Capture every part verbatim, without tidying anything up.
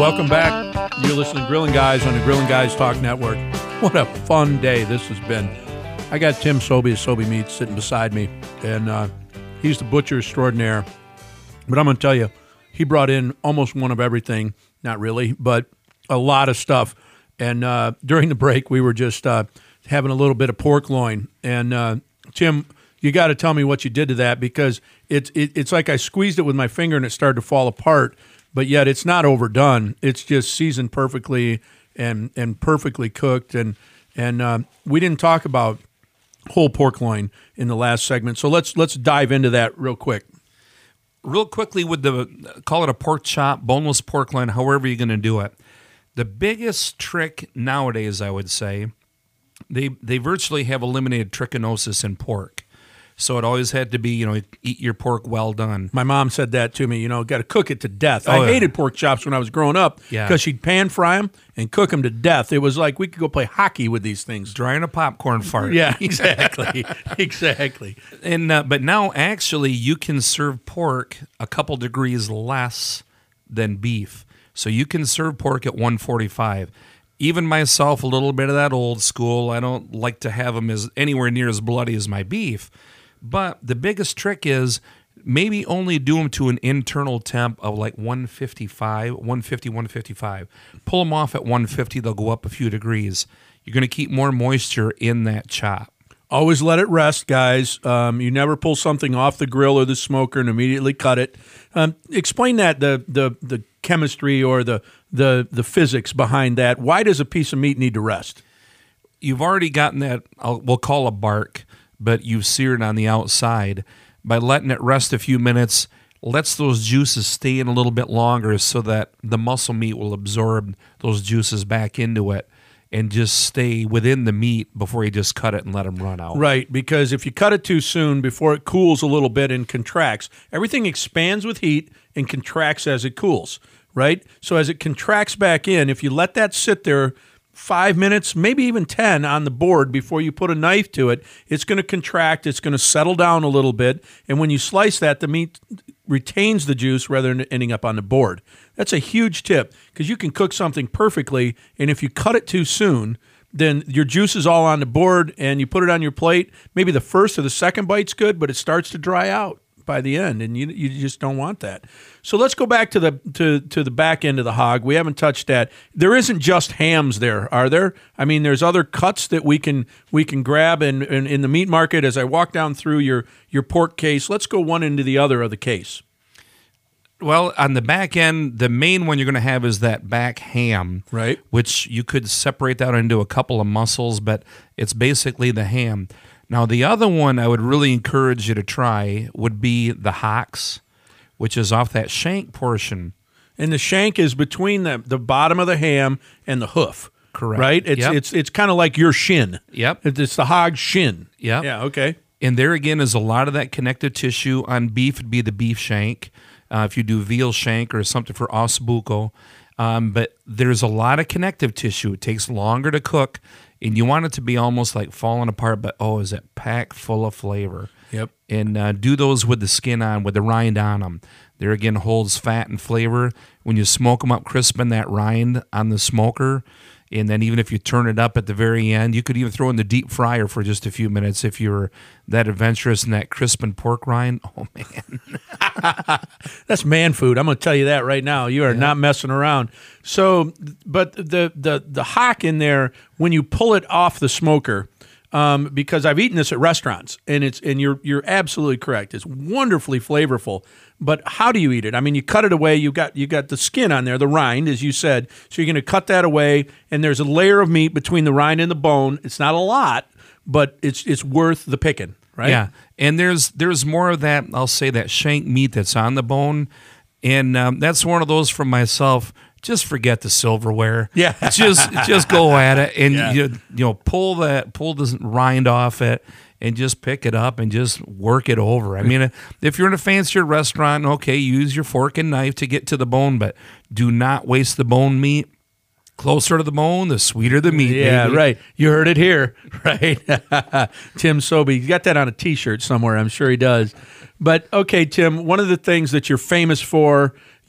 Welcome back. You're listening to Grilling Guys on the Grilling Guys Talk Network. What a fun day this has been. I got Tim Sobey of Sobey Meats sitting beside me, and uh, he's the butcher extraordinaire. But I'm going to tell you, he brought in almost one of everything. Not really, but a lot of stuff. And uh, during the break, we were just uh, having a little bit of pork loin. And uh, Tim, you got to tell me what you did to that, because it's it, it's like I squeezed it with my finger and it started to fall apart. But yet it's not overdone. It's just seasoned perfectly and and perfectly cooked. And and uh, we didn't talk about whole pork loin in the last segment, so let's let's dive into that real quick. Real quickly with the, call it a pork chop, boneless pork loin, however you're going to do it. The biggest trick nowadays, I would say, they they virtually have eliminated trichinosis in pork. So it always had to be, you know, eat your pork well done. My mom said that to me, you know, got to cook it to death. Oh, I yeah. hated pork chops when I was growing up because Yeah. she'd pan fry them and cook them to death. It was like we could go play hockey with these things. Drying a popcorn fart. Yeah, exactly. exactly. And uh, but now actually you can serve pork a couple degrees less than beef. So you can serve pork at one forty-five. Even myself, a little bit of that old school. I don't like to have them as anywhere near as bloody as my beef. But the biggest trick is maybe only do them to an internal temp of like one fifty-five, one fifty, one fifty-five. Pull them off at one fifty, they'll go up a few degrees. You're going to keep more moisture in that chop. Always let it rest, guys. Um, you never pull something off the grill or the smoker and immediately cut it. Um, explain that, the the the chemistry or the, the the physics behind that. Why does a piece of meat need to rest? You've already gotten that, I'll, we'll call a bark, but you've seared on the outside. By letting it rest a few minutes, lets those juices stay in a little bit longer so that the muscle meat will absorb those juices back into it and just stay within the meat before you just cut it and let them run out. Right, because if you cut it too soon, before it cools a little bit and contracts, everything expands with heat and contracts as it cools, right? So as it contracts back in, if you let that sit there five minutes, maybe even ten on the board before you put a knife to it, it's going to contract, it's going to settle down a little bit, and when you slice that, the meat retains the juice rather than ending up on the board. That's a huge tip, because you can cook something perfectly, and if you cut it too soon, then your juice is all on the board, and you put it on your plate, maybe the first or the second bite's good, but it starts to dry out by the end, and you you just don't want that. So let's go back to the to to the back end of the hog. We haven't touched that. There isn't just hams there, are there? I mean, there's other cuts that we can we can grab in, in, in the meat market. As I walk down through your your pork case, let's go one into the other of the case. Well, on the back end, the main one you're going to have is that back ham, Right. which you could separate that into a couple of muscles, but it's basically the ham. Now, the other one I would really encourage you to try would be the hocks, which is off that shank portion. And the shank is between the, the bottom of the ham and the hoof. Correct. Right? It's Yep. it's it's kind of like your shin. Yep. It's the hog shin. Yep. Yeah, okay. And there again is a lot of that connective tissue. On beef, it'd be the beef shank. Uh, if you do veal shank or something for ossobuco. Um, but there's a lot of connective tissue. It takes longer to cook, and you want it to be almost like falling apart, but oh, is it packed full of flavor? Yep. And uh, do those with the skin on, with the rind on them. There again holds fat and flavor. When you smoke them up, crisping that rind on the smoker, and then even if you turn it up at the very end, you could even throw in the deep fryer for just a few minutes if you're that adventurous in that crisping pork rind. Oh, man. That's man food. I'm going to tell you that right now. You are yeah. not messing around. So, but the, the, the hock in there, when you pull it off the smoker, um, because I've eaten this at restaurants, and it's and you're you're absolutely correct. It's wonderfully flavorful. But how do you eat it? I mean, you cut it away. You got you got the skin on there, the rind, as you said. So you're going to cut that away, and there's a layer of meat between the rind and the bone. It's not a lot, but it's it's worth the picking, right? Yeah, and there's there's more of that. I'll say that shank meat that's on the bone, and um, that's one of those from myself. Just forget the silverware. Yeah, just just go at it, and yeah. you you know pull that pull the rind off it, and just pick it up and just work it over. I mean, if you're in a fancier restaurant, okay, use your fork and knife to get to the bone, but do not waste the bone meat. Closer to the bone, the sweeter the meat. Yeah, baby. right. You heard it here, right? Tim Sobey, you got that on a T-shirt somewhere. I'm sure he does. But okay, Tim, one of the things that you're famous for.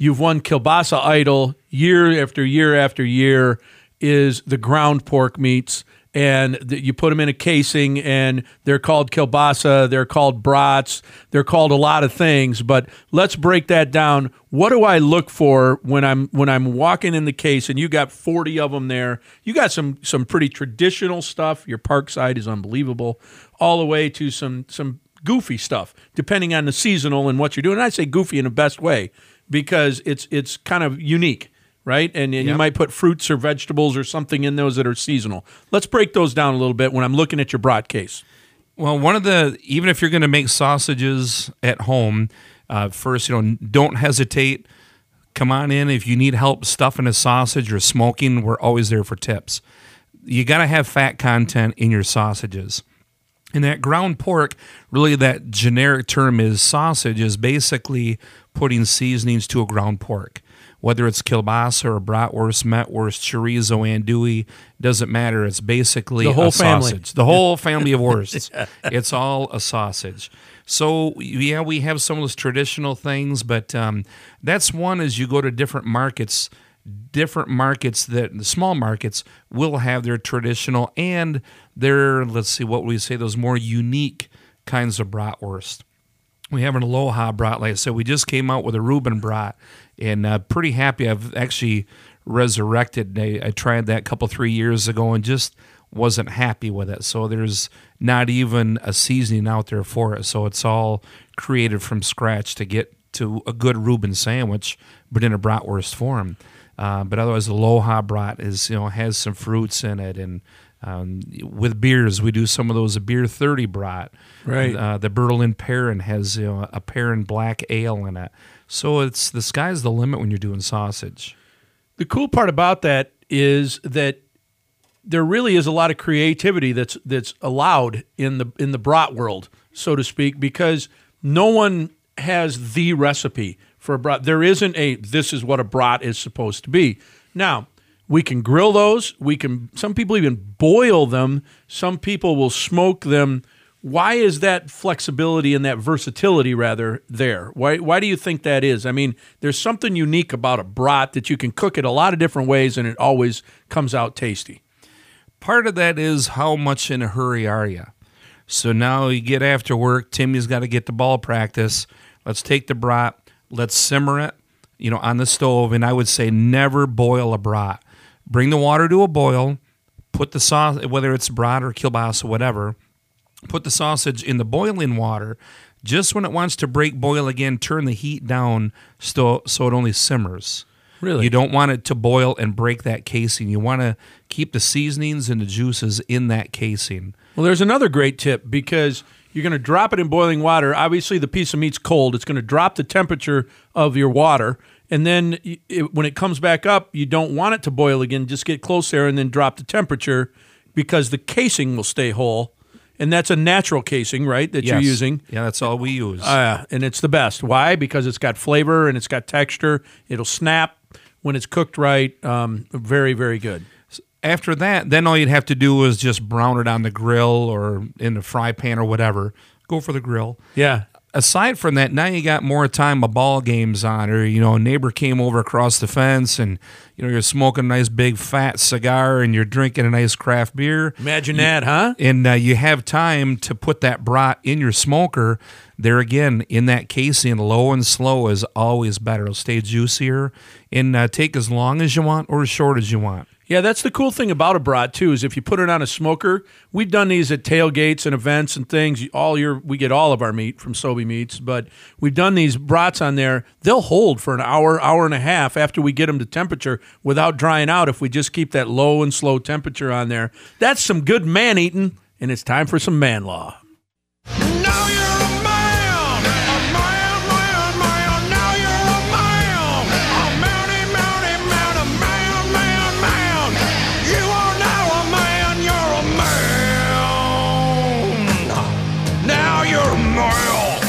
you've won Kielbasa Idol year after year after year is the ground pork meats. And the, you put them in a casing, and they're called kielbasa, they're called brats, they're called a lot of things. But let's break that down. What do I look for when I'm when I'm walking in the case? And you got forty of them there. You got some some pretty traditional stuff. Your Parkside is unbelievable, all the way to some some goofy stuff, depending on the seasonal and what you're doing. And I say goofy in the best way because it's it's kind of unique. Right? And, and yep. you might put fruits or vegetables or something in those that are seasonal. Let's break those down a little bit when I'm looking at your brat case. Well, one of the, even if you're going to make sausages at home, uh, first, you know, don't hesitate. Come on in. If you need help stuffing a sausage or smoking, we're always there for tips. You got to have fat content in your sausages. And that ground pork, really that generic term is sausage, is basically putting seasonings to a ground pork. Whether it's kielbasa or bratwurst, metwurst, chorizo, andouille, doesn't matter. It's basically the whole a family. sausage. The whole family of wursts. yeah. It's all a sausage. So, yeah, we have some of those traditional things, but um, that's one as you go to different markets, different markets, that the small markets will have their traditional and their, let's see, what we say, those more unique kinds of bratwurst. We have an Aloha brat, like I said. We just came out with a Reuben brat, and uh, pretty happy. I've actually resurrected. I, I tried that a couple, three years ago and just wasn't happy with it. So there's not even a seasoning out there for it. So it's all created from scratch to get to a good Reuben sandwich, but in a bratwurst form. Uh, but otherwise, the Aloha brat is, you know, has some fruits in it, and Um, with beers, we do some of those, a beer thirty brat. Right. Uh, the Berlin Perrin has, you know, a Perrin black ale in it. So it's the sky's the limit when you're doing sausage. The cool part about that is that there really is a lot of creativity that's that's allowed in the in the brat world, so to speak, because no one has the recipe for a brat. There isn't a this is what a brat is supposed to be. Now, we can grill those. We can. Some people even boil them. Some people will smoke them. Why is that flexibility and that versatility, rather, there? Why Why do you think that is? I mean, there's something unique about a brat that you can cook it a lot of different ways, and it always comes out tasty. Part of that is how much in a hurry are you? So now you get after work. Timmy's got to get to ball practice. Let's take the brat. Let's simmer it, you know, on the stove. And I would say never boil a brat. Bring the water to a boil, put the sauce, whether it's brat or kielbasa, whatever, put the sausage in the boiling water. Just when it wants to break boil again, turn the heat down so, so it only simmers. Really? You don't want it to boil and break that casing. You want to keep the seasonings and the juices in that casing. Well, there's another great tip, because you're going to drop it in boiling water. Obviously, the piece of meat's cold. It's going to drop the temperature of your water. And then it, when it comes back up, you don't want it to boil again. Just get close there and then drop the temperature, because the casing will stay whole. And that's a natural casing, right, that yes. you're using. Yeah, that's all we use. Uh, and it's the best. Why? Because it's got flavor and it's got texture. It'll snap when it's cooked right. Um, very, very good. After that, then all you'd have to do is just brown it on the grill or in the fry pan or whatever. Go for the grill. Yeah. Aside from that, now you got more time of ball games on, or, you know, a neighbor came over across the fence and, you know, you're smoking a nice big fat cigar and you're drinking a nice craft beer. Imagine you, that, huh? And uh, you have time to put that brat in your smoker. There again, in that casing, low and slow is always better. It'll stay juicier and uh, take as long as you want or as short as you want. Yeah, that's the cool thing about a brat too. Is if you put it on a smoker, we've done these at tailgates and events and things. All your we get all of our meat from Sobe Meats, but we've done these brats on there. They'll hold for an hour, hour and a half after we get them to temperature without drying out. If we just keep that low and slow temperature on there, that's some good man eating, and it's time for some man law. Now you're a man, a man, man, man. Now you're a man, a mounty, mounty, man, a man, man, man. You are now a man, you're a man. Now you're a man.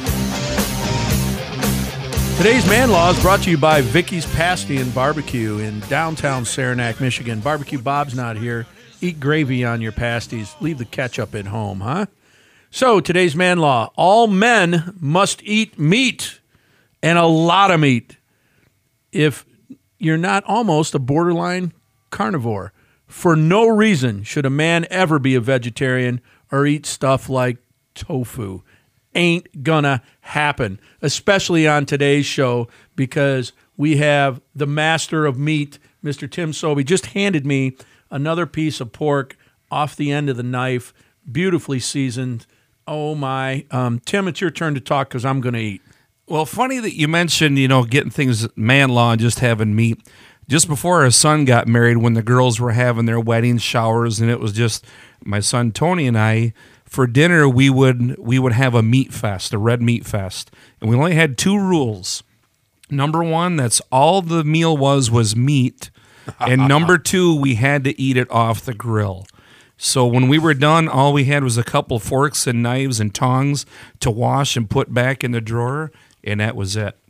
Today's Man Law is brought to you by Vicky's Pasty and Barbecue in downtown Saranac, Michigan. Barbecue Bob's not here. Eat gravy on your pasties. Leave the ketchup at home, huh? So, today's man law. All men must eat meat, and a lot of meat. if you're not almost a borderline carnivore. For no reason should a man ever be a vegetarian or eat stuff like tofu. Ain't gonna happen, especially on today's show, because we have the master of meat, Mister Tim Sobey, just handed me another piece of pork off the end of the knife, beautifully seasoned. Oh, my. Um, Tim, it's your turn to talk because I'm going to eat. Well, funny that you mentioned, you know, getting things man law and just having meat. Just before our son got married, when the girls were having their wedding showers, and it was just my son Tony and I, for dinner we would we would have a meat fest, a red meat fest, and we only had two rules. Number one, that's all the meal was was meat, and number two, we had to eat it off the grill. So when we were done, all we had was a couple forks and knives and tongs to wash and put back in the drawer, and that was it.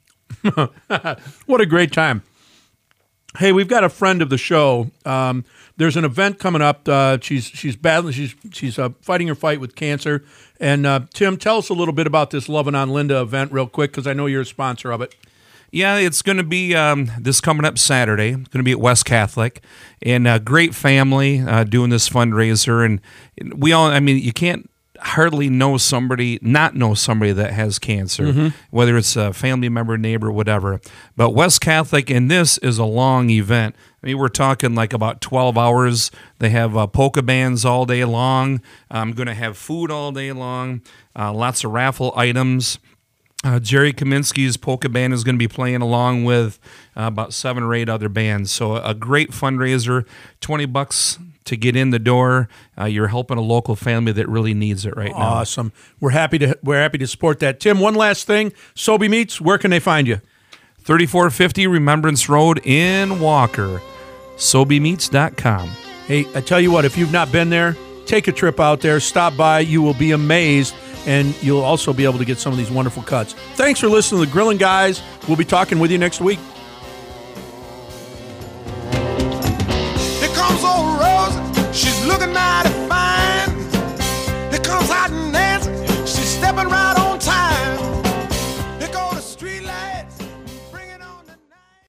What a great time. Hey, we've got a friend of the show. Um, there's an event coming up. Uh, she's she's battling. She's she's uh, fighting her fight with cancer. And uh, Tim, tell us a little bit about this Lovin' on Linda event, real quick, because I know you're a sponsor of it. Yeah, it's going to be um, this coming up Saturday. It's going to be at West Catholic, and a great family uh, doing this fundraiser. And we all, I mean, you can't hardly know somebody, not know somebody that has cancer, mm-hmm. whether it's a family member, neighbor, whatever. But West Catholic, and this is a long event. I mean, we're talking like about twelve hours. They have uh, polka bands all day long. I'm going to have food all day long, uh, lots of raffle items. Uh, Jerry Kaminsky's polka band is going to be playing along with uh, about seven or eight other bands. So a great fundraiser, twenty bucks to get in the door. Uh, you're helping a local family that really needs it right now. Awesome. We're happy to we're happy to support that. Tim, one last thing. Sobey Meats, where can they find you? thirty-four fifty Remembrance Road in Walker. Sobey Meats dot com. Hey, I tell you what, if you've not been there, take a trip out there. Stop by. You will be amazed. And you'll also be able to get some of these wonderful cuts. Thanks for listening to The Grilling Guys. We'll be talking with you next week.